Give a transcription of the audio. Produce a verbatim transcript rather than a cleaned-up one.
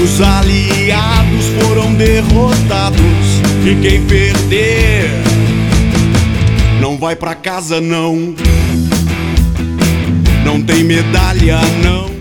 Os aliados foram derrotados e quem perder não vai pra casa não. Não tem medalha não.